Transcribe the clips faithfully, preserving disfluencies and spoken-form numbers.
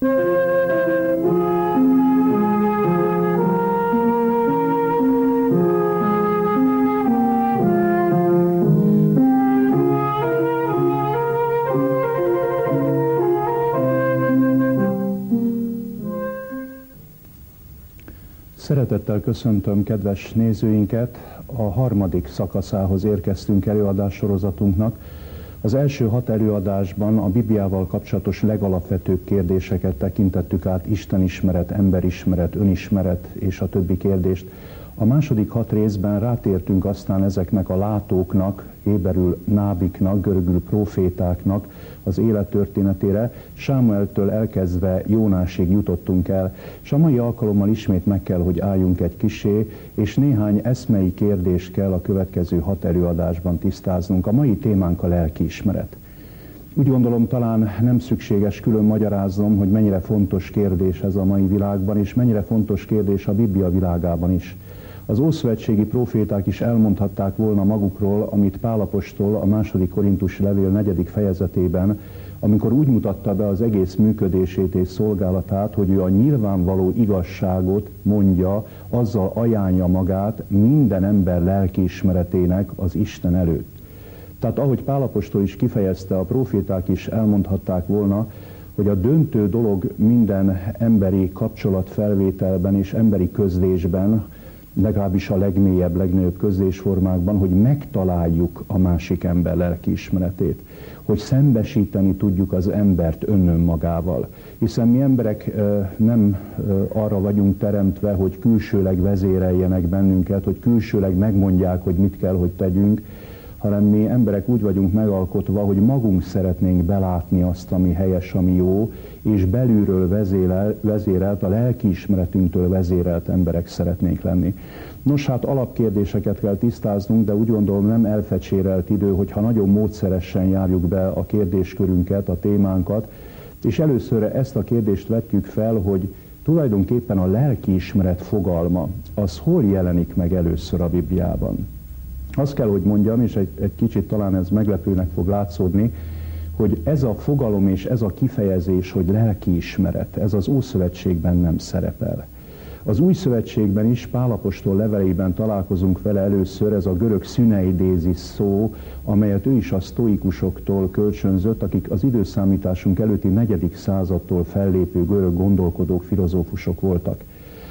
Szeretettel köszöntöm kedves nézőinket, a harmadik szakaszához érkeztünk előadássorozatunknak. Az első hat előadásban a Bibliával kapcsolatos legalapvetőbb kérdéseket tekintettük át, istenismeret, emberismeret, önismeret és a többi kérdést. A második hat részben rátértünk aztán ezeknek a látóknak, héberül nábiknak, görögül profétáknak az élettörténetére, Sámueltől elkezdve Jónásig jutottunk el, és a mai alkalommal ismét meg kell, hogy álljunk egy kissé, és néhány eszmei kérdést kell a következő hat előadásban tisztáznunk. A mai témánk a lelkiismeret. Úgy gondolom, talán nem szükséges külön magyaráznom, hogy mennyire fontos kérdés ez a mai világban, és mennyire fontos kérdés a Biblia világában is. Az ószövetségi proféták is elmondhatták volna magukról, amit Pál apostol a második Korintusi levél negyedik fejezetében, amikor úgy mutatta be az egész működését és szolgálatát, hogy ő a nyilvánvaló igazságot mondja, azzal ajánlja magát minden ember lelkiismeretének az Isten előtt. Tehát ahogy Pál apostol is kifejezte, a proféták is elmondhatták volna, hogy a döntő dolog minden emberi kapcsolatfelvételben és emberi közlésben, legalábbis a legmélyebb, legnagyobb közlésformákban, hogy megtaláljuk a másik ember lelkiismeretét, hogy szembesíteni tudjuk az embert önmagával. Hiszen mi emberek nem arra vagyunk teremtve, hogy külsőleg vezéreljenek bennünket, hogy külsőleg megmondják, hogy mit kell, hogy tegyünk, hanem mi emberek úgy vagyunk megalkotva, hogy magunk szeretnénk belátni azt, ami helyes, ami jó, és belülről vezérel, vezérelt, a lelkiismeretünktől vezérelt emberek szeretnénk lenni. Nos, hát alapkérdéseket kell tisztáznunk, de úgy gondolom nem elfecsérelt idő, hogyha nagyon módszeresen járjuk be a kérdéskörünket, a témánkat, és először ezt a kérdést vetjük fel, hogy tulajdonképpen a lelkiismeret fogalma, az hol jelenik meg először a Bibliában? Azt kell, hogy mondjam, és egy, egy kicsit talán ez meglepőnek fog látszódni, hogy ez a fogalom és ez a kifejezés, hogy lelkiismeret, ez az Ószövetségben nem szerepel. Az Új Szövetségben is, Pál apostol leveleiben találkozunk vele először, ez a görög szüneidézis szó, amelyet ő is a sztoikusoktól kölcsönzött, akik az időszámításunk előtti negyedik századtól fellépő görög gondolkodók, filozófusok voltak.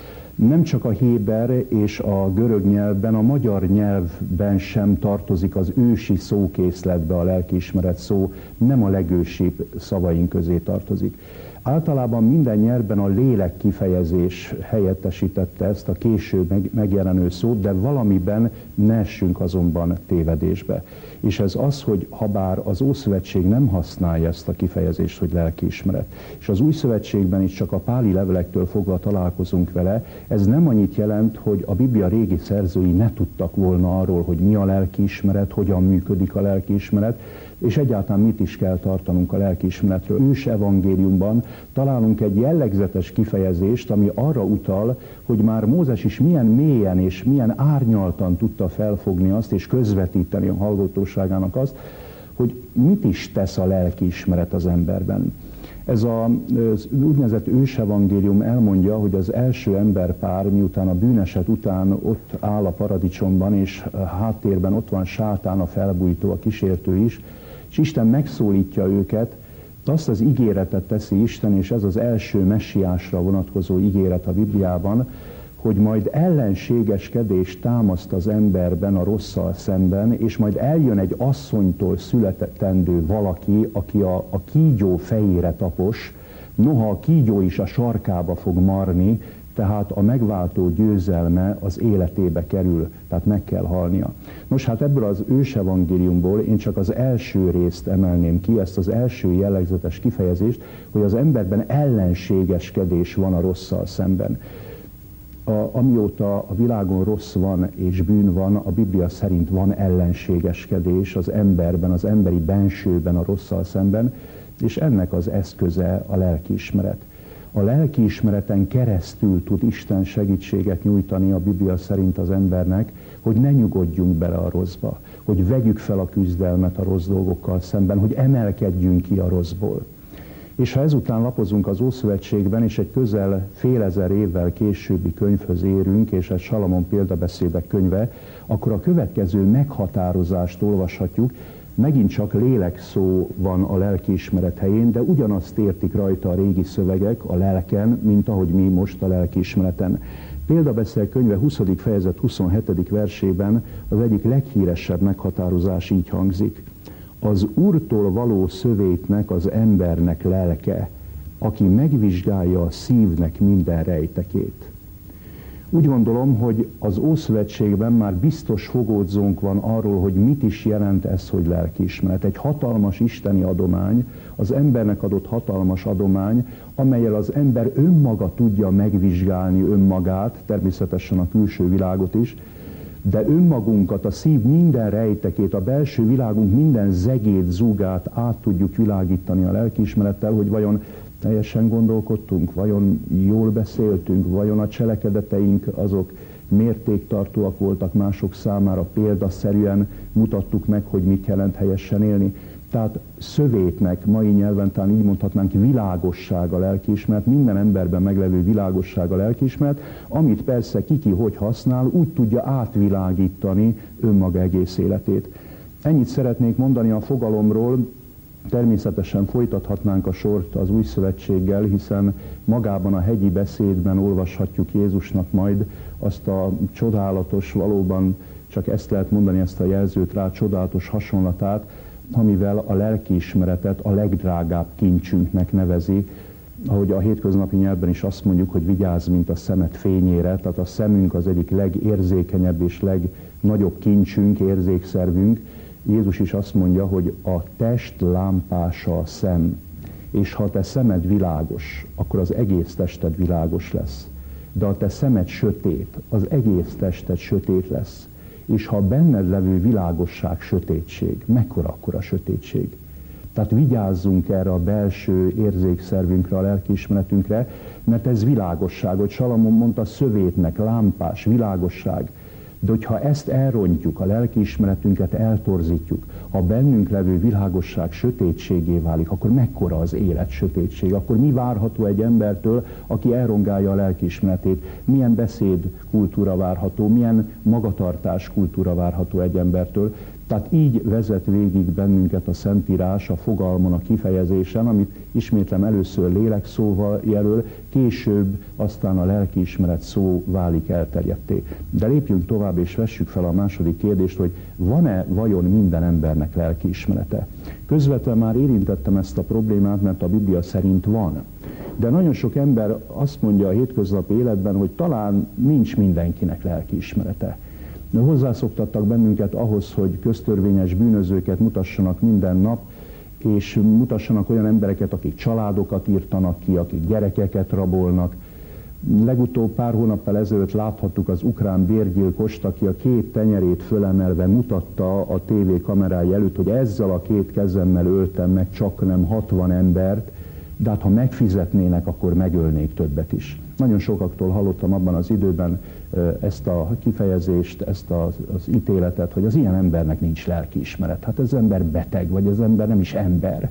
Nem csak a héber és a görög nyelvben, a magyar nyelvben sem tartozik az ősi szókészletbe a lelkiismeret szó, nem a legősibb szavaink közé tartozik. Általában minden nyelvben a lélek kifejezés helyettesítette ezt a később megjelenő szót, de valamiben ne essünk azonban tévedésbe. És ez az, hogy habár az Ószövetség nem használja ezt a kifejezést, hogy lelkiismeret, és az Új Szövetségben is csak a páli levelektől fogva találkozunk vele, ez nem annyit jelent, hogy a Biblia régi szerzői ne tudtak volna arról, hogy mi a lelkiismeret, hogyan működik a lelkiismeret, és egyáltalán mit is kell tartanunk a lelkiismeretről. Ős evangéliumban találunk egy jellegzetes kifejezést, ami arra utal, hogy már Mózes is milyen mélyen és milyen árnyaltan tudta felfogni azt, és közvetíteni a hallgatóságának azt, hogy mit is tesz a lelkiismeret az emberben. Ez a, az úgynevezett ősevangélium elmondja, hogy az első emberpár, miután a bűneset után ott áll a paradicsomban, és a háttérben ott van Sátán, a felbújtó, a kísértő is, és Isten megszólítja őket, azt az ígéretet teszi Isten, és ez az első messiásra vonatkozó ígéret a Bibliában, hogy majd ellenségeskedés támaszt az emberben a rosszal szemben, és majd eljön egy asszonytól születendő valaki, aki a, a kígyó fejére tapos, noha a kígyó is a sarkába fog marni, tehát a megváltó győzelme az életébe kerül, tehát meg kell halnia. Nos, hát ebből az ősevangéliumból én csak az első részt emelném ki, ezt az első jellegzetes kifejezést, hogy az emberben ellenségeskedés van a rosszal szemben. A, amióta a világon rossz van és bűn van, a Biblia szerint van ellenségeskedés az emberben, az emberi bensőben a rosszal szemben, és ennek az eszköze a lelkiismeret. A lelkiismereten keresztül tud Isten segítséget nyújtani a Biblia szerint az embernek, hogy ne nyugodjunk bele a rosszba, hogy vegyük fel a küzdelmet a rossz dolgokkal szemben, hogy emelkedjünk ki a rosszból. És ha ezután lapozunk az Ószövetségben, és egy közel félezer évvel későbbi könyvhöz érünk, és ez Salamon példabeszédek könyve, akkor a következő meghatározást olvashatjuk. Megint csak lélekszó van a lelkiismeret helyén, de ugyanazt értik rajta a régi szövegek a lelken, mint ahogy mi most a lelkiismereten. Példabeszéd könyve huszadik fejezet huszonhetedik versében az egyik leghíresebb meghatározás így hangzik. Az Úrtól való szövétnek az embernek lelke, aki megvizsgálja a szívnek minden rejtekét. Úgy gondolom, hogy az Ószövetségben már biztos fogódzónk van arról, hogy mit is jelent ez, hogy lelkiismeret. Egy hatalmas isteni adomány, az embernek adott hatalmas adomány, amellyel az ember önmaga tudja megvizsgálni önmagát, természetesen a külső világot is, de önmagunkat, a szív minden rejtekét, a belső világunk minden zegét, zúgát át tudjuk világítani a lelkiismerettel, hogy vajon teljesen gondolkodtunk, vajon jól beszéltünk, vajon a cselekedeteink azok mértéktartóak voltak mások számára, példaszerűen mutattuk meg, hogy mit jelent helyesen élni. Tehát szövétnek, mai nyelven talán így mondhatnánk, világosság a lelkiismeret, minden emberben meglevő világosság a lelkiismeret, amit persze kiki hogy használ, úgy tudja átvilágítani önmaga egész életét. Ennyit szeretnék mondani a fogalomról. Természetesen folytathatnánk a sort az Új Szövetséggel, hiszen magában a hegyi beszédben olvashatjuk Jézusnak majd azt a csodálatos, valóban csak ezt lehet mondani, ezt a jelzőt rá, csodálatos hasonlatát, amivel a lelkiismeretet a legdrágább kincsünknek nevezi. Ahogy a hétköznapi nyelvben is azt mondjuk, hogy vigyázz, mint a szemed fényére, tehát a szemünk az egyik legérzékenyebb és legnagyobb kincsünk, érzékszervünk. Jézus is azt mondja, hogy a test lámpása a szem, és ha a te szemed világos, akkor az egész tested világos lesz. De a te szemed sötét, az egész tested sötét lesz. És ha benned levő világosság sötétség, mekkora akkor a sötétség? Tehát vigyázzunk erre a belső érzékszervünkre, a lelkiismeretünkre, mert ez világosság, hogy Salamon mondta, szövétnek, lámpás, világosság. De hogyha ezt elrontjuk, a lelkiismeretünket eltorzítjuk, ha bennünk levő világosság sötétségé válik, akkor mekkora az élet sötétség? Akkor mi várható egy embertől, aki elrongálja a lelkiismeretét? Milyen beszédkultúra várható, milyen magatartás kultúra várható egy embertől? Tehát így vezet végig bennünket a Szentírás a fogalmon, a kifejezésen, amit ismétlem először lélekszóval jelöl, később aztán a lelkiismeret szó válik elterjedté. De lépjünk tovább és vessük fel a második kérdést, hogy van-e vajon minden embernek lelkiismerete? Közvetlen már érintettem ezt a problémát, mert a Biblia szerint van. De nagyon sok ember azt mondja a hétköznapi életben, hogy talán nincs mindenkinek lelkiismerete. De hozzászoktattak bennünket ahhoz, hogy köztörvényes bűnözőket mutassanak minden nap, és mutassanak olyan embereket, akik családokat írtanak ki, akik gyerekeket rabolnak. Legutóbb pár hónappal ezelőtt láthattuk az ukrán bérgyilkost, aki a két tenyerét fölemelve mutatta a tévé kamerái előtt, hogy ezzel a két kezemmel öltem meg csak nem hatvan embert, de hát ha megfizetnének, akkor megölnék többet is. Nagyon sokaktól hallottam abban az időben ezt a kifejezést, ezt az, az ítéletet, hogy az ilyen embernek nincs lelkiismeret. Hát ez ember beteg, vagy az ember nem is ember.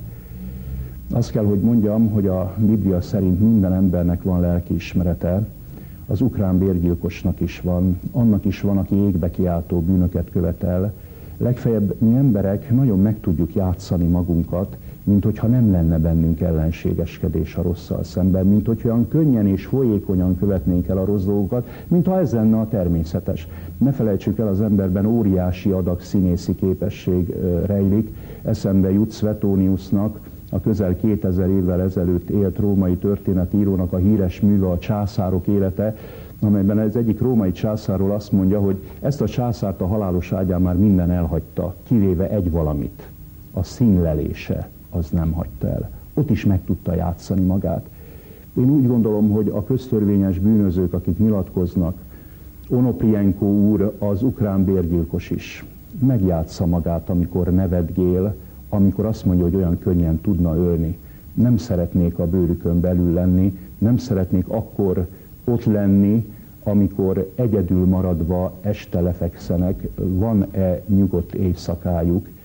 Azt kell, hogy mondjam, hogy a Biblia szerint minden embernek van lelkiismerete, az ukrán bérgyilkosnak is van, annak is van, aki égbe kiáltó bűnöket követel. Legfeljebb mi emberek nagyon meg tudjuk játszani magunkat, mint hogyha nem lenne bennünk ellenségeskedés a rosszal szemben, mint hogy olyan könnyen és folyékonyan követnénk el a rossz dolgokat, mint ha ez lenne a természetes. Ne felejtsük el, az emberben óriási adag színészi képesség rejlik. Eszembe jut Suetoniusnak, a közel kétezer évvel ezelőtt élt római történetírónak a híres műve, a Császárok élete, amelyben az egyik római császárról azt mondja, hogy ezt a császárt a halálos ágyán már minden elhagyta, kivéve egy valamit, a színlelése, az nem hagyta el. Ott is meg tudta játszani magát. Én úgy gondolom, hogy a köztörvényes bűnözők, akik nyilatkoznak, Onoprienko úr, az ukrán bérgyilkos is megjátsza magát, amikor nevetgél, amikor azt mondja, hogy olyan könnyen tudna ölni. Nem szeretnék a bőrükön belül lenni, nem szeretnék akkor ott lenni, amikor egyedül maradva este lefekszenek, van-e nyugodt éjszakájuk.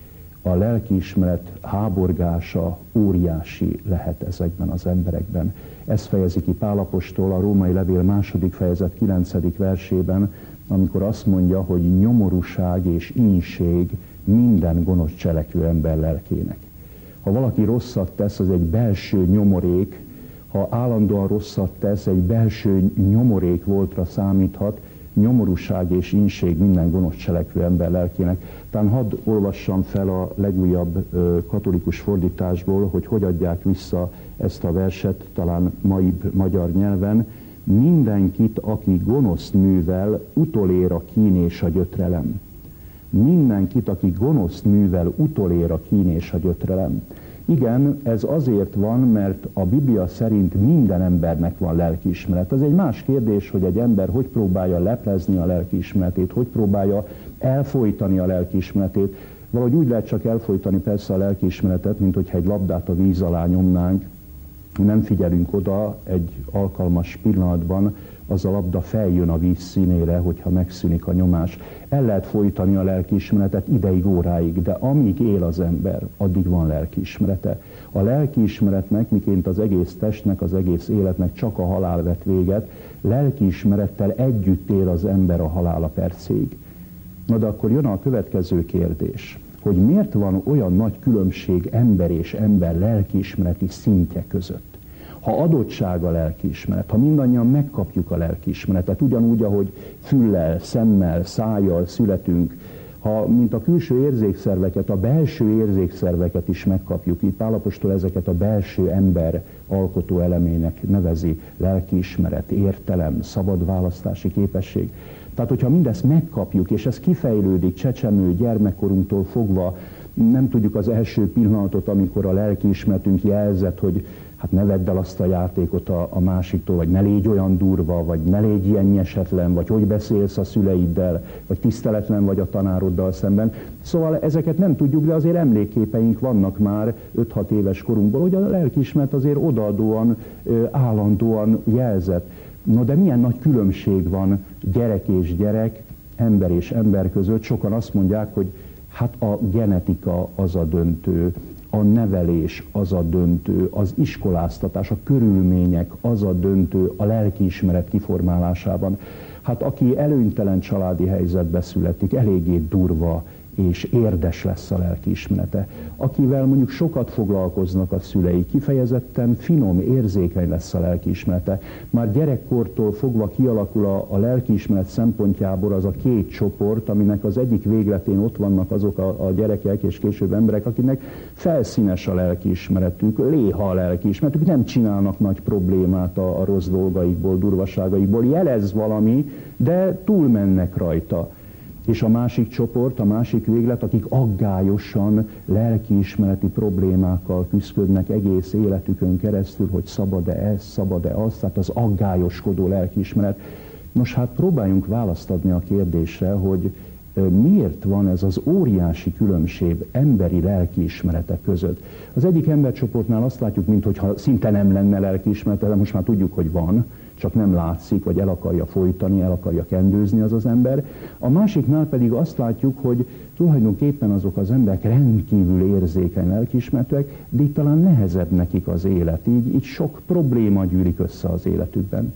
a lelkiismeret háborgása óriási lehet ezekben az emberekben. Ez fejezi ki Pál apostol a Római levél második fejezet kilencedik versében, amikor azt mondja, hogy nyomorúság és ínség minden gonosz cselekvő ember lelkének. Ha valaki rosszat tesz, az egy belső nyomorék, ha állandóan rosszat tesz, egy belső nyomorék voltra számíthat, nyomorúság és ínség minden gonosz cselekvő ember lelkének. Talán hadd olvassam fel a legújabb ö, katolikus fordításból, hogy hogy adják vissza ezt a verset, talán maibb magyar nyelven. Mindenkit, aki gonoszt művel, utolér a kín és a gyötrelem. Mindenkit, aki gonoszt művel, utolér a kín és a gyötrelem. Igen, ez azért van, mert a Biblia szerint minden embernek van lelkiismeret. Az egy más kérdés, hogy egy ember hogy próbálja leplezni a lelkiismeretét, hogy próbálja elfojtani a lelkiismeretét. Valahogy úgy lehet csak elfojtani persze a lelkiismeretet, mint hogyha egy labdát a víz alá nyomnánk, nem figyelünk oda, egy alkalmas pillanatban az a labda feljön a víz színére, hogyha megszűnik a nyomás. El lehet folytani a lelkiismeretet ideig, óráig, de amíg él az ember, addig van lelkiismerete. A lelkiismeretnek, miként az egész testnek, az egész életnek csak a halál vet véget, lelkiismerettel együtt él az ember a halála percéig. Na de akkor jön a következő kérdés, hogy miért van olyan nagy különbség ember és ember lelkiismereti szintje között. Ha adottság a lelkiismeret, ha mindannyian megkapjuk a lelkiismeretet, ugyanúgy, ahogy füllel, szemmel, szájjal születünk, ha mint a külső érzékszerveket, a belső érzékszerveket is megkapjuk, így Pál apostol ezeket a belső ember alkotó elemének nevezi, lelkiismeret, értelem, szabad választási képesség. Tehát, hogyha mindezt megkapjuk, és ez kifejlődik csecsemő gyermekkorunktól fogva, nem tudjuk az első pillanatot, amikor a lelkiismeretünk jelzett, hogy hát ne vedd el azt a játékot a, a másiktól, vagy ne légy olyan durva, vagy ne légy ilyen nyesetlen, vagy hogy beszélsz a szüleiddel, vagy tiszteletlen vagy a tanároddal szemben. Szóval ezeket nem tudjuk, de azért emlékképeink vannak már öt-hat éves korunkból, hogy a lelkiismeret azért odaadóan, állandóan jelzett. No, de milyen nagy különbség van gyerek és gyerek, ember és ember között. Sokan azt mondják, hogy hát a genetika az a döntő, a nevelés az a döntő, az iskoláztatás, a körülmények az a döntő a lelkiismeret kiformálásában. Hát aki előnytelen családi helyzetbe születik, eléggé durva és érdes lesz a lelkiismerete. Akivel mondjuk sokat foglalkoznak a szülei, kifejezetten finom, érzékeny lesz a lelkiismerete. Már gyerekkortól fogva kialakul a, a lelkiismeret szempontjából az a két csoport, aminek az egyik végletén ott vannak azok a, a gyerekek és később emberek, akinek felszínes a lelkiismeretük, léha a lelkiismeretük, nem csinálnak nagy problémát a, a rossz dolgaikból, durvaságaikból, jelez valami, de túlmennek rajta. És a másik csoport, a másik véglet, akik aggályosan lelkiismereti problémákkal küszködnek egész életükön keresztül, hogy szabad-e ez, szabad-e az, tehát az aggályoskodó lelkiismeret. Nos, hát próbáljunk választ adni a kérdésre, hogy miért van ez az óriási különbség emberi lelkiismerete között. Az egyik embercsoportnál azt látjuk, mintha szinte nem lenne lelkiismerete, de most már tudjuk, hogy van, csak nem látszik, vagy el akarja folytani, el akarja kendőzni az az ember. A másiknál pedig azt látjuk, hogy tulajdonképpen azok az emberek rendkívül érzékeny lelkiismeretűek, de itt talán nehezebb nekik az élet, így, így sok probléma gyűlik össze az életükben.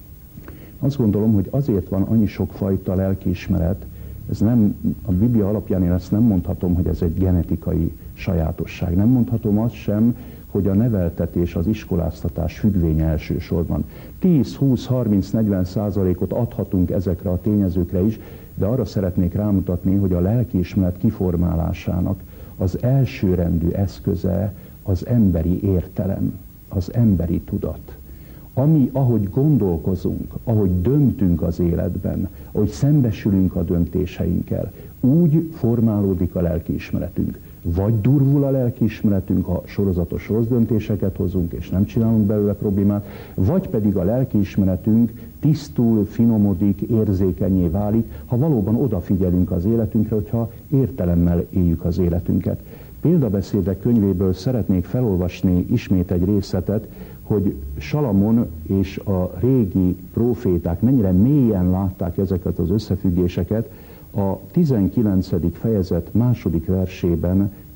Azt gondolom, hogy azért van annyi sok fajta lelkiismeret, ez nem, a Biblia alapján én ezt nem mondhatom, hogy ez egy genetikai sajátosság. Nem mondhatom azt sem, hogy a neveltetés, az iskoláztatás függvénye elsősorban. tíz, húsz, harminc, negyven százalékot adhatunk ezekre a tényezőkre is, de arra szeretnék rámutatni, hogy a lelkiismeret kiformálásának az elsőrendű eszköze az emberi értelem, az emberi tudat. Ami, ahogy gondolkozunk, ahogy döntünk az életben, ahogy szembesülünk a döntéseinkkel, úgy formálódik a lelkiismeretünk. Vagy durvul a lelkiismeretünk, ha sorozatos rossz döntéseket hozunk, és nem csinálunk belőle problémát, vagy pedig a lelkiismeretünk tisztul, finomodik, érzékenyé válik, ha valóban odafigyelünk az életünkre, hogyha értelemmel éljük az életünket. Példabeszédek könyvéből szeretnék felolvasni ismét egy részletet, hogy Salamon és a régi próféták mennyire mélyen látták ezeket az összefüggéseket. A tizenkilencedik fejezet második versében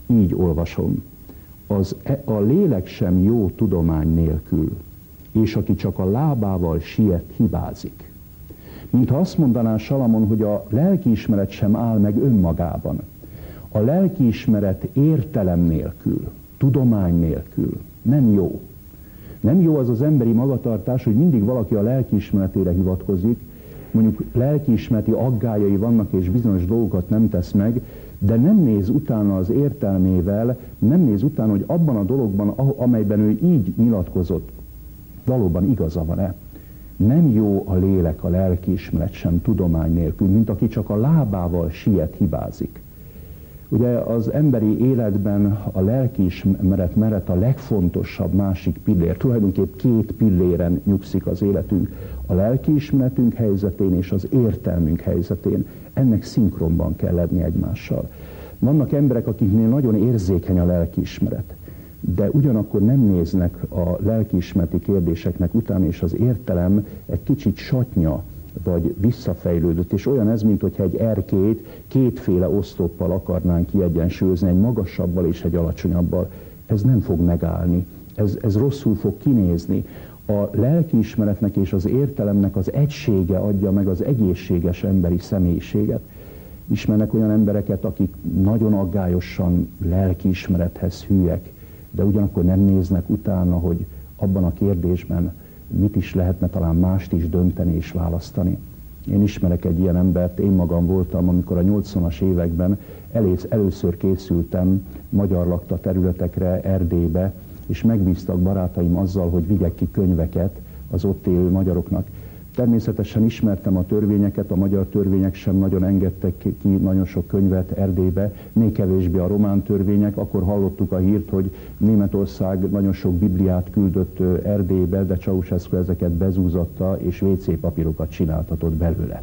így olvasom. Az, a lélek sem jó tudomány nélkül, és aki csak a lábával siet, hibázik. Mintha azt mondaná Salamon, hogy a lelkiismeret sem áll meg önmagában. A lelkiismeret értelem nélkül, tudomány nélkül nem jó. Nem jó az az emberi magatartás, hogy mindig valaki a lelkiismeretére hivatkozik, mondjuk lelkiismereti aggályai vannak, és bizonyos dolgokat nem tesz meg, de nem néz utána az értelmével, nem néz utána, hogy abban a dologban, amelyben ő így nyilatkozott, valóban igaza van-e. Nem jó a lélek, a lelkiismeret sem tudomány nélkül, mint aki csak a lábával siet, hibázik. Ugye az emberi életben a lelkiismeret meret a legfontosabb másik pillér. Tulajdonképp két pilléren nyugszik az életünk. A lelkiismeretünk helyzetén és az értelmünk helyzetén. Ennek szinkronban kell lenni egymással. Vannak emberek, akiknél nagyon érzékeny a lelkiismeret, de ugyanakkor nem néznek a lelkiismereti kérdéseknek utána, és az értelem egy kicsit satnya, vagy visszafejlődött, és olyan ez, mint hogyha egy erkélyt kétféle oszloppal akarnánk kiegyensúlyozni, egy magasabbal és egy alacsonyabbal. Ez nem fog megállni, ez, ez rosszul fog kinézni. A lelkiismeretnek és az értelemnek az egysége adja meg az egészséges emberi személyiséget. Ismernek olyan embereket, akik nagyon aggályosan lelkiismerethez hűek, de ugyanakkor nem néznek utána, hogy abban a kérdésben mit is lehetne talán mást is dönteni és választani. Én ismerek egy ilyen embert, én magam voltam, amikor a nyolcvanas években elész, először készültem magyar lakta területekre, Erdélybe, és megbíztak barátaim azzal, hogy vigyek ki könyveket az ott élő magyaroknak. Természetesen ismertem a törvényeket, a magyar törvények sem nagyon engedtek ki nagyon sok könyvet Erdélybe, még kevésbé a román törvények. Akkor hallottuk a hírt, hogy Németország nagyon sok Bibliát küldött Erdélybe, de Ceausescu ezeket bezúzatta, és vé cé papírokat csináltatott belőle.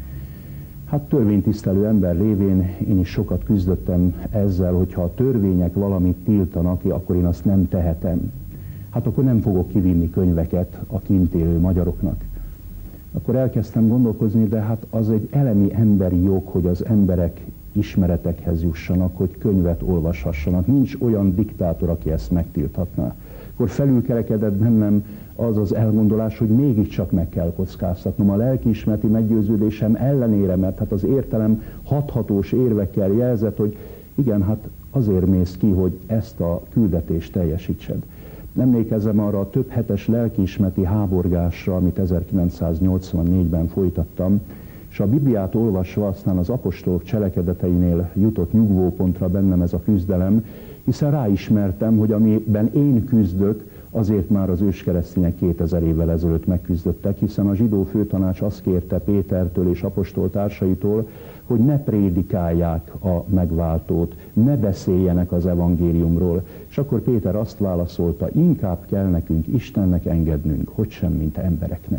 Hát törvénytisztelő ember lévén én is sokat küzdöttem ezzel, hogyha a törvények valamit tiltanak, akkor én azt nem tehetem. Hát akkor nem fogok kivinni könyveket a kint élő magyaroknak. Akkor elkezdtem gondolkozni, de hát az egy elemi emberi jog, hogy az emberek ismeretekhez jussanak, hogy könyvet olvashassanak. Nincs olyan diktátor, aki ezt megtilthatná. Akkor felülkerekedett bennem az az elgondolás, hogy mégiscsak meg kell kockáztatnom a lelkiismereti meggyőződésem ellenére, mert hát az értelem hathatós érvekkel jelzett, hogy igen, hát azért mész ki, hogy ezt a küldetést teljesítsed. Emlékezem arra a több hetes lelkiismereti háborgásra, amit ezerkilencszáznyolcvannégyben folytattam, és a Bibliát olvasva aztán az apostolok cselekedeteinél jutott nyugvópontra bennem ez a küzdelem, hiszen ráismertem, hogy amiben én küzdök, azért már az őskeresztények kétezer évvel ezelőtt megküzdöttek, hiszen a zsidó főtanács azt kérte Pétertől és apostoltársaitól, hogy ne prédikálják a megváltót, ne beszéljenek az evangéliumról. És akkor Péter azt válaszolta, inkább kell nekünk Istennek engednünk, hogy sem, mint embereknek.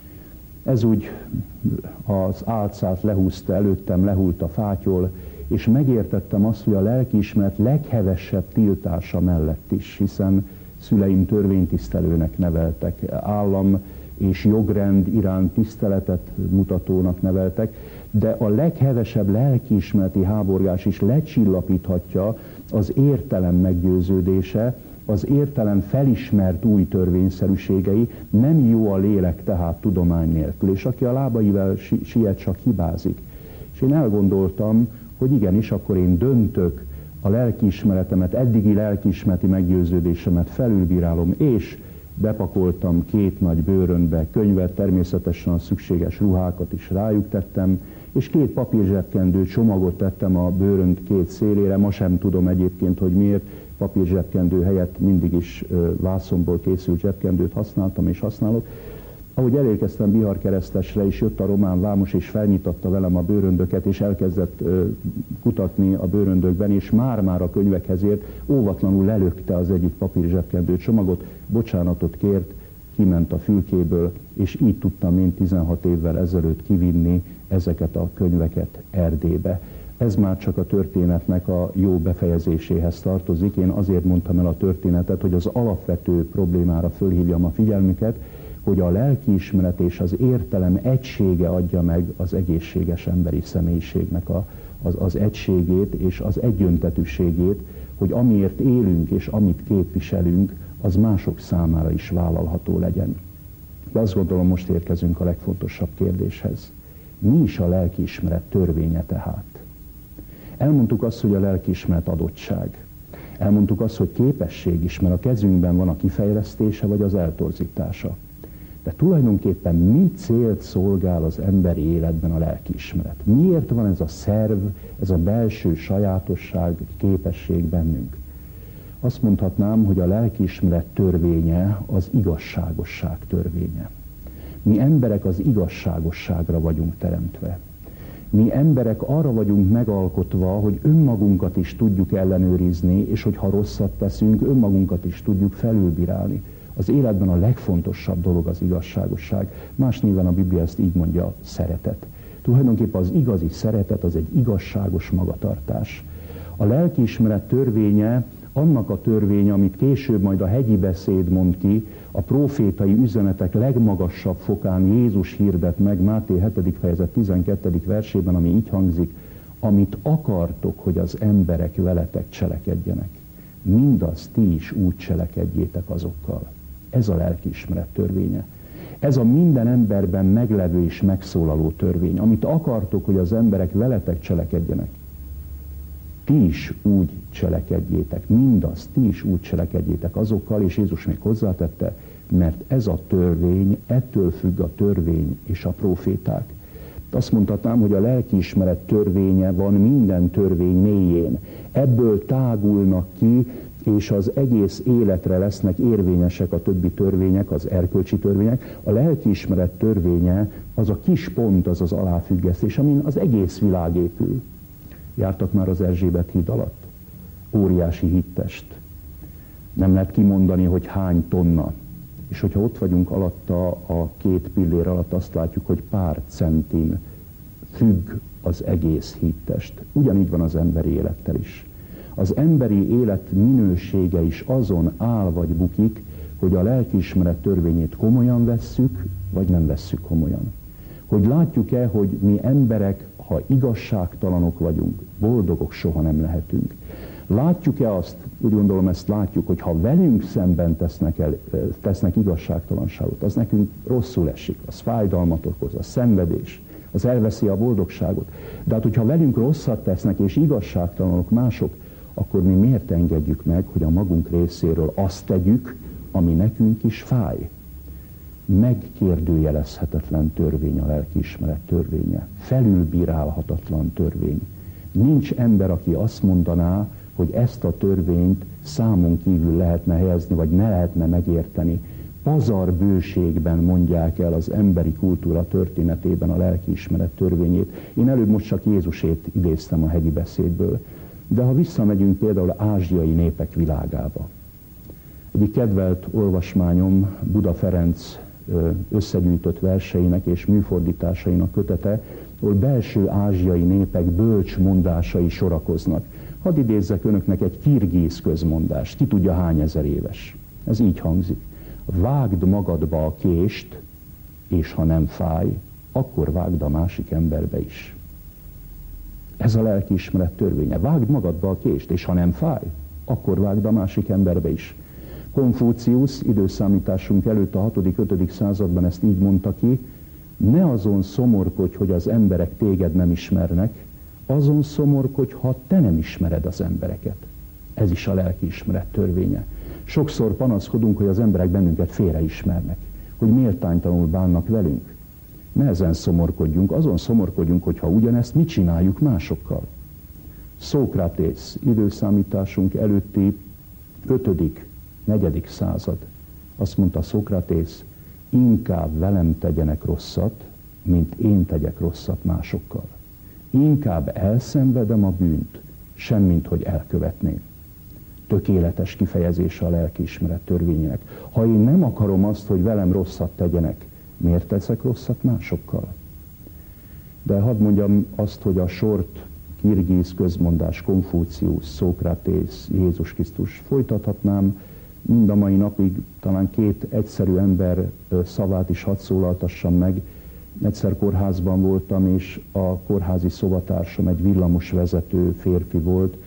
Ez úgy az álcát lehúzta előttem, lehult a fátyol, és megértettem azt, hogy a lelkiismeret leghevesebb tiltása mellett is, hiszen szüleim törvénytisztelőnek neveltek, állam és jogrend iránt tiszteletet mutatónak neveltek, de a leghevesebb lelkiismereti háborgás is lecsillapíthatja az értelem meggyőződése, az értelem felismert új törvényszerűségei, nem jó a lélek tehát tudomány nélkül, és aki a lábaival siet, csak hibázik. És én elgondoltam, hogy igenis, akkor én döntök, a lelkiismeretemet, eddigi lelkiismereti meggyőződésemet felülbírálom, és bepakoltam két nagy bőrönbe könyvet, természetesen a szükséges ruhákat is rájuk tettem, és két papírzsebkendő csomagot tettem a bőrönd két szélére. Ma sem tudom egyébként, hogy miért papírzsebkendő helyett mindig is vászonból készült zsebkendőt használtam és használok. Ahogy elérkeztem Biharkeresztesre, és jött a román vámos, és felnyitatta velem a bőröndöket, és elkezdett uh, kutatni a bőröndökben, és már-már a könyvekhez ért, óvatlanul lelökte az egyik papír zsebkendő csomagot, bocsánatot kért, kiment a fülkéből, és így tudtam én tizenhat évvel ezelőtt kivinni ezeket a könyveket Erdélybe. Ez már csak a történetnek a jó befejezéséhez tartozik. Én azért mondtam el a történetet, hogy az alapvető problémára fölhívjam a figyelmüket, hogy a lelkiismeret és az értelem egysége adja meg az egészséges emberi személyiségnek a, az, az egységét és az egyöntetűségét, hogy amiért élünk és amit képviselünk, az mások számára is vállalható legyen. De azt gondolom, most érkezünk a legfontosabb kérdéshez. Mi is a lelkiismeret törvénye tehát? Elmondtuk azt, hogy a lelkiismeret adottság. Elmondtuk azt, hogy képesség is, mert a kezünkben van a kifejlesztése vagy az eltorzítása. De tulajdonképpen mi célt szolgál az emberi életben a lelkiismeret? Miért van ez a szerv, ez a belső sajátosság, képesség bennünk? Azt mondhatnám, hogy a lelkiismeret törvénye az igazságosság törvénye. Mi emberek az igazságosságra vagyunk teremtve. Mi emberek arra vagyunk megalkotva, hogy önmagunkat is tudjuk ellenőrizni, és hogyha rosszat teszünk, önmagunkat is tudjuk felülbírálni. Az életben a legfontosabb dolog az igazságosság. Más néven a Biblia ezt így mondja, szeretet. Tulajdonképpen az igazi szeretet az egy igazságos magatartás. A lelkiismeret törvénye annak a törvénye, amit később majd a hegyi beszéd mond ki, a prófétai üzenetek legmagasabb fokán Jézus hirdet meg Máté hetedik fejezet tizenkettedik versében, ami így hangzik, amit akartok, hogy az emberek veletek cselekedjenek, mindazt ti is úgy cselekedjétek azokkal. Ez a lelkiismeret törvénye. Ez a minden emberben meglevő és megszólaló törvény. Amit akartok, hogy az emberek veletek cselekedjenek, ti is úgy cselekedjétek, mindazt ti is úgy cselekedjétek azokkal, és Jézus még hozzátette, mert ez a törvény, ettől függ a törvény és a próféták. Azt mondhatnám, hogy a lelkiismeret törvénye van minden törvény mélyén. Ebből tágulnak ki, és az egész életre lesznek érvényesek a többi törvények, az erkölcsi törvények. A lelkiismeret törvénye az a kis pont, az az aláfüggesztés, amin az egész világ épül. Jártak már az Erzsébet híd alatt? Óriási hittest. Nem lehet kimondani, hogy hány tonna. És hogyha ott vagyunk alatta, a két pillér alatt, azt látjuk, hogy pár centin függ az egész hittest. Ugyanígy van az emberi élettel is. Az emberi élet minősége is azon áll vagy bukik, hogy a lelkiismeret törvényét komolyan vesszük, vagy nem vesszük komolyan. Hogy látjuk-e, hogy mi emberek, ha igazságtalanok vagyunk, boldogok soha nem lehetünk. Látjuk-e azt, úgy gondolom ezt látjuk, hogy ha velünk szemben tesznek, el, tesznek igazságtalanságot, az nekünk rosszul esik, az fájdalmat okoz, az szenvedés, az elveszi a boldogságot. De hát, hogyha velünk rosszat tesznek és igazságtalanok mások, akkor mi miért engedjük meg, hogy a magunk részéről azt tegyük, ami nekünk is fáj? Megkérdőjelezhetetlen törvény a lelkiismeret törvénye. Felülbírálhatatlan törvény. Nincs ember, aki azt mondaná, hogy ezt a törvényt számon kívül lehetne helyezni, vagy ne lehetne megérteni. Pazar bőségben mondják el az emberi kultúra történetében a lelkiismeret törvényét. Én előbb most csak Jézusét idéztem a hegyi beszédből. De ha visszamegyünk például ázsiai népek világába. Egyik kedvelt olvasmányom Buda Ferenc összegyűjtött verseinek és műfordításainak kötete, ahol belső ázsiai népek bölcs mondásai sorakoznak. Hadd idézzek önöknek egy kirgíz közmondást, ki tudja hány ezer éves. Ez így hangzik. Vágd magadba a kést, és ha nem fáj, akkor vágd a másik emberbe is. Ez a lelkiismeret törvénye. Vágd magadba a kést, és ha nem fáj, akkor vágd a másik emberbe is. Konfúciusz időszámításunk előtt a hatodik-ötödik században ezt így mondta ki, ne azon szomorkodj, hogy az emberek téged nem ismernek, azon szomorkodj, ha te nem ismered az embereket. Ez is a lelkiismeret törvénye. Sokszor panaszkodunk, hogy az emberek bennünket félreismernek, hogy méltánytalanul bánnak velünk. Ne ezen szomorkodjunk, azon szomorkodjunk, hogyha ugyanezt mi csináljuk másokkal. Szókratész időszámításunk előtti ötödik, negyedik század. Azt mondta Szókratész, inkább velem tegyenek rosszat, mint én tegyek rosszat másokkal. Inkább elszenvedem a bűnt, semmint hogy elkövetném. Tökéletes kifejezése a lelkiismeret törvényének. Ha én nem akarom azt, hogy velem rosszat tegyenek, miért teszek rosszat másokkal? De hadd mondjam azt, hogy a sort kirgíz közmondás, Konfúciusz, Szókratész, Jézus Krisztus folytathatnám, mind a mai napig talán két egyszerű ember szavát is hadd szólaltassam meg. Egyszer kórházban voltam, és a kórházi szobatársam egy villamosvezető férfi volt,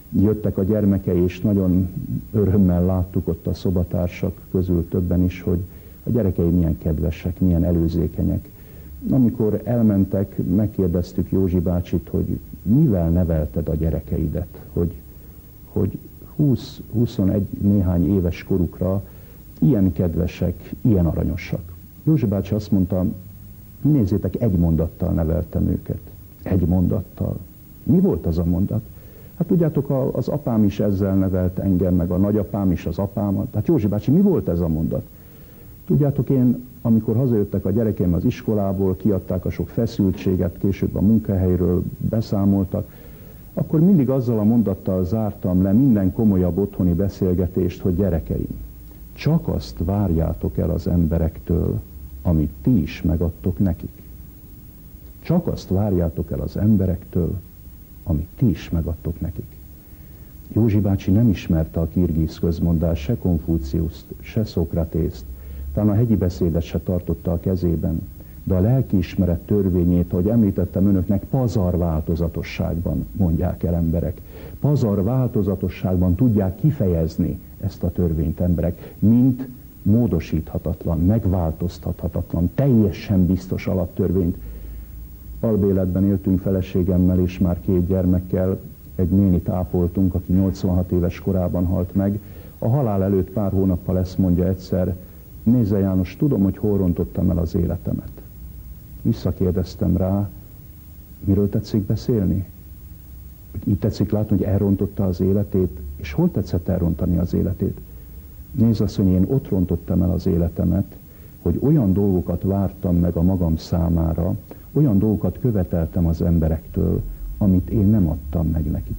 jöttek a gyermekei, és nagyon örömmel láttuk ott a szobatársak közül többen is, hogy a gyerekei milyen kedvesek, milyen előzékenyek. Amikor elmentek, megkérdeztük Józsi bácsit, hogy mivel nevelted a gyerekeidet, hogy, hogy húsz-huszonegy néhány éves korukra ilyen kedvesek, ilyen aranyosak. Józsi bácsi azt mondta, nézzétek, egy mondattal neveltem őket. Egy mondattal. Mi volt az a mondat? Hát tudjátok, az apám is ezzel nevelt engem, meg a nagyapám is az apámat. Hát Józsi bácsi, mi volt ez a mondat? Tudjátok, én, amikor hazajöttek a gyerekeim az iskolából, kiadták a sok feszültséget, később a munkahelyről beszámoltak, akkor mindig azzal a mondattal zártam le minden komolyabb otthoni beszélgetést, hogy gyerekeim, csak azt várjátok el az emberektől, amit ti is megadtok nekik. Csak azt várjátok el az emberektől, amit ti is megadtok nekik. Józsi bácsi nem ismerte a kirgiz közmondást, se Konfúciuszt, se Szokratészt, talán a hegyi beszédet se tartotta a kezében, de a lelkiismeret törvényét, ahogy említettem önöknek, pazar változatosságban mondják el emberek. Pazar változatosságban tudják kifejezni ezt a törvényt emberek, mint módosíthatatlan, megváltoztathatatlan, teljesen biztos alaptörvényt. Albéletben éltünk feleségemmel és már két gyermekkel, egy nénit ápoltunk, aki nyolcvanhat éves korában halt meg. A halál előtt pár hónappal ezt mondja egyszer, nézze János, tudom, hogy hol rontottam el az életemet. Visszakérdeztem rá, miről tetszik beszélni? Így tetszik látni, hogy elrontotta az életét, és hol tetszett elrontani az életét? Nézd azt, hogy én ott rontottam el az életemet, hogy olyan dolgokat vártam meg a magam számára, olyan dolgokat követeltem az emberektől, amit én nem adtam meg nekik.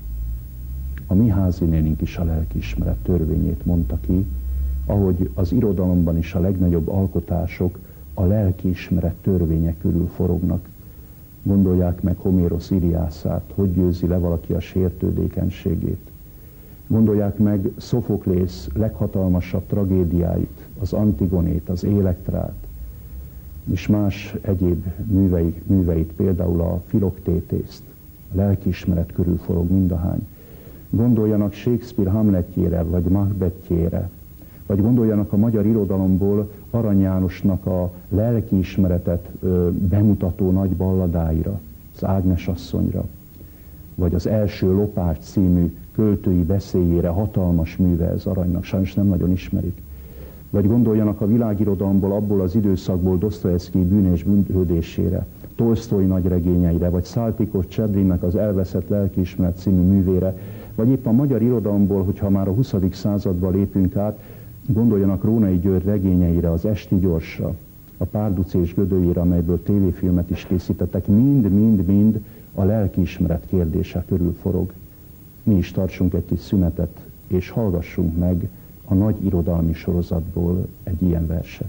A mi házinénink is a lelkiismeret törvényét mondta ki, ahogy az irodalomban is a legnagyobb alkotások a lelkiismeret törvénye körül forognak. Gondolják meg Homérosz Iliászát, hogy győzi le valaki a sértődékenységét. Gondolják meg Szofoklész leghatalmasabb tragédiáit, az Antigonét, az Élektrát, és más egyéb művei, műveit, például a Filoktétészt, a lelkiismeret körül forog mindahány. Gondoljanak Shakespeare Hamletjére, vagy Macbethjére, vagy gondoljanak a magyar irodalomból Arany Jánosnak a lelkiismeretet ö, bemutató nagy balladáira, az Ágnes asszonyra, vagy az Első Lopás című költői beszédjére, hatalmas műve ez Aranynak, sajnos nem nagyon ismerik. Vagy gondoljanak a világirodalomból, abból az időszakból Dosztojevszkij Bűn és bűnhődésére, Tolsztoj nagy regényeire, vagy Száltikos Csedrinnek az Elveszett lelkiismeret című művére, vagy épp a magyar irodalomból, hogyha már a huszadik századba lépünk át, gondoljanak Rónai György regényeire, az Esti Gyorsra, a Párduc és Gödölyére, amelyből tévéfilmet is készítettek, mind-mind-mind a lelkiismeret kérdése körül forog. Mi is tartsunk egy kis szünetet, és hallgassunk meg a nagy irodalmi sorozatból egy ilyen verset.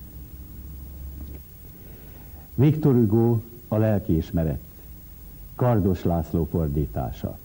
Viktor Hugo, a lelkiismeret. Kardos László fordítása.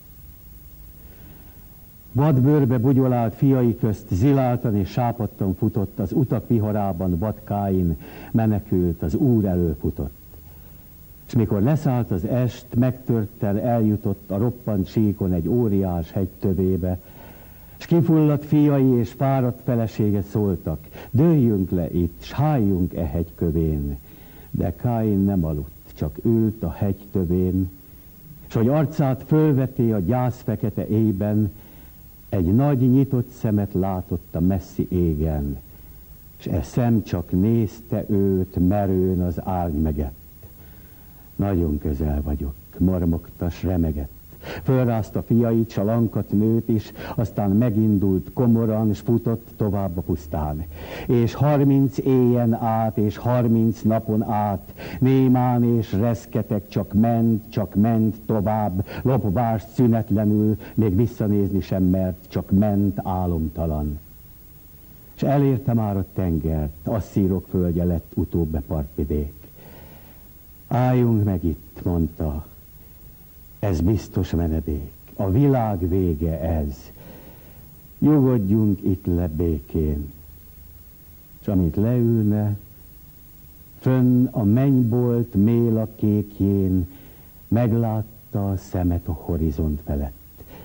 Vadbőrbe bugyolált fiai közt ziláltan és sápadtan futott, az utak viharában vad Káin menekült, az Úr elől futott. És mikor leszállt az est, megtörtten eljutott a roppant síkon egy óriás hegy tövébe, és kifulladt fiai és fáradt felesége szóltak, dőljünk le itt, s háljunk e hegy kövén. De Káin nem aludt, csak ült a hegy tövén, s hogy arcát fölveti a gyász fekete éjben, egy nagy nyitott szemet látott a messzi égen, s e szem csak nézte őt merőn az árny megett. Nagyon közel vagyok, mormogta, s remegett. Fölrázta fiait, s a lankat nőt is, aztán megindult komoran, s futott tovább a pusztán. És harminc éjen át, és harminc napon át, némán és reszketek, csak ment, csak ment tovább, lopvást szünetlenül, még visszanézni sem mert, csak ment álomtalan. És elérte már a tengert, asszírok földje lett utóbb partvidék. Álljunk meg itt, mondta, ez biztos menedék, a világ vége ez. Nyugodjunk itt le békén. És amint leülne, fönn a mennybolt méla kékjén meglátta a szemet a horizont felett.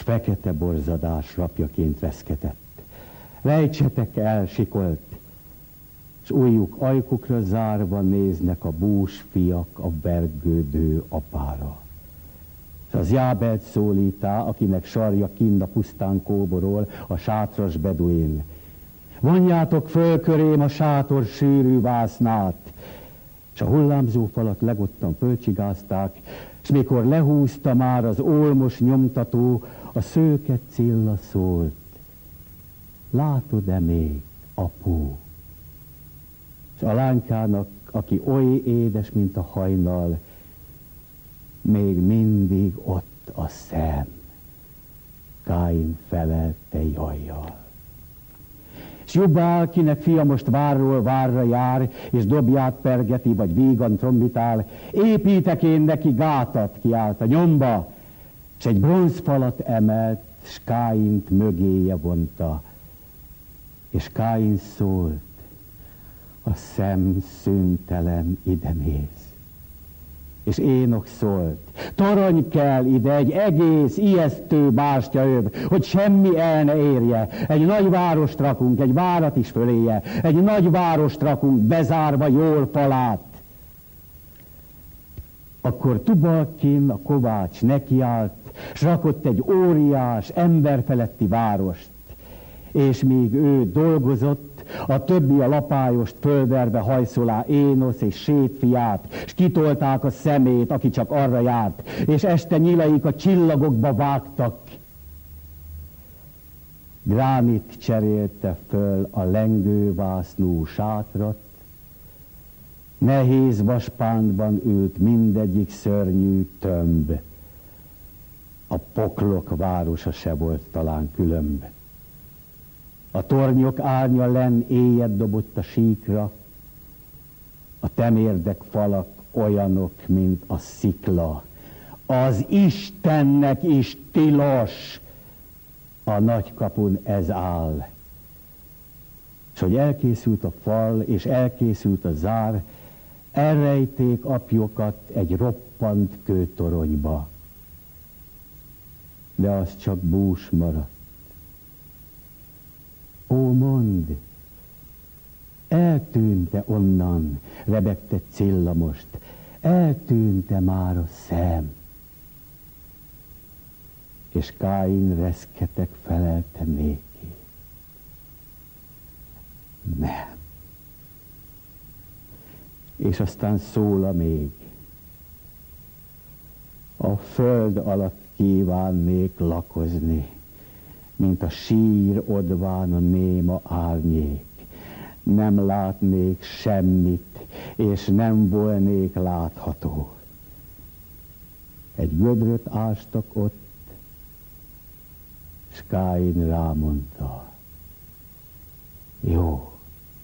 s fekete borzadás rapjaként reszketett. Rejtsetek el, sikolt, s ujjuk ajkukra zárva néznek a bús fiak a vergődő apára. S az Jábelt szólítá, akinek sarja kinn a pusztán kóborol, a sátras beduin. Vonjátok föl körém a sátor sűrű vásznát, s a hullámzó falat legottan fölcsigázták, s mikor lehúzta már az olmos nyomtató, a szőke Cilla szólt. Látod-e még, apu? S a lánykának, aki oly édes, mint a hajnal, még mindig ott a szem. Káin felelte jajjal. S Jubál, kinek fia most várról várra jár, és dobját pergeti, vagy vígan trombitál, építek én neki gátat, kiált a nyomba, s egy bronzfalat emelt, s Káint mögéje vonta. És Káin szólt, a szem szüntelen ide néz. És Énok szólt, torony kell ide, egy egész ijesztő bástyaöv, hogy semmi el ne érje. Egy nagy várost rakunk, egy várat is föléje, egy nagy várost rakunk, bezárva jól falát. Akkor Tubalkin, a kovács nekiállt, s rakott egy óriás, emberfeletti várost. És míg ő dolgozott, a többi a lapályost fölverve hajszolá Énosz és Sét fiát, s kitolták a szemét, aki csak arra járt, és este nyilaik a csillagokba vágtak. Gránit cserélte föl a lengővásznú sátrat, nehéz vaspántban ült mindegyik szörnyű tömb. A poklok városa se volt talán különb. A tornyok árnya len éjjel dobott a síkra, a temérdek falak olyanok, mint a szikla. Az Istennek is tilos, a nagykapun ez áll. És hogy elkészült a fal, és elkészült a zár, elrejték apjokat egy roppant kőtoronyba. De az csak bús maradt. Ó, mondd, eltűnte onnan, rebegte Cilla most, eltűnte már a szem. És Káin reszketek felelte néki. Nem. És aztán szól még. A föld alatt kívánnék lakozni, mint a sír odván a néma árnyék. Nem látnék semmit, és nem volnék látható. Egy gödröt ástak ott, s Káin rámondta, jó.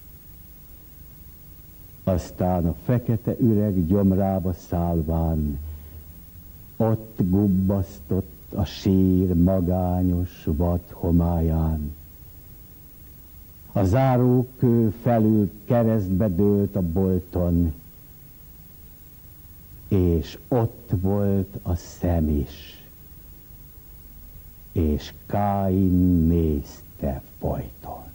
Aztán a fekete üreg gyomrába szállván, ott gubbasztott a sír magányos vad homályán. A zárókő felül keresztbe dőlt a bolton, és ott volt a szem is, és Káin nézte folyton.